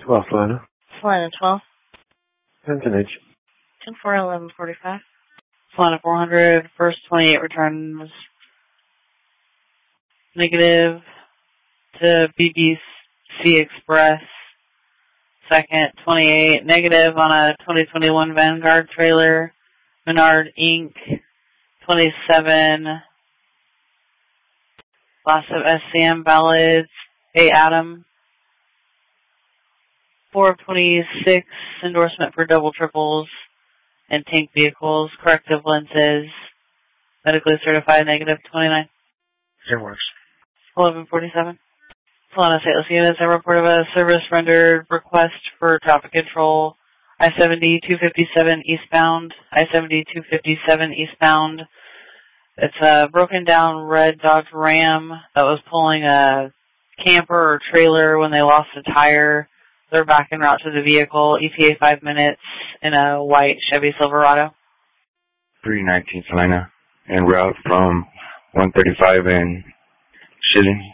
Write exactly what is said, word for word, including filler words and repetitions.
twelve, Salina. Salina twelve. Pentonage. ten four eleven forty-five. Salina four hundred. First twenty-eight return was negative to B B C Express. Second twenty-eight negative on a twenty twenty-one Vanguard trailer. Menard Incorporated. twenty-seven. Loss of S C M Ballads. A Adam. four of twenty-six. Endorsement for double triples and tank vehicles. Corrective lenses. Medically certified negative twenty-nine. It works. eleven forty-seven. Solana Sales Units, I report of a service rendered request for traffic control. I seventy two fifty-seven eastbound. I seventy two fifty-seven eastbound. It's a broken down red Dodge Ram that was pulling a camper or trailer when they lost a tire. They're back en route to the vehicle. E T A five minutes in a white Chevy Silverado. three nineteen Salina, en route from one thirty-five and Shilling.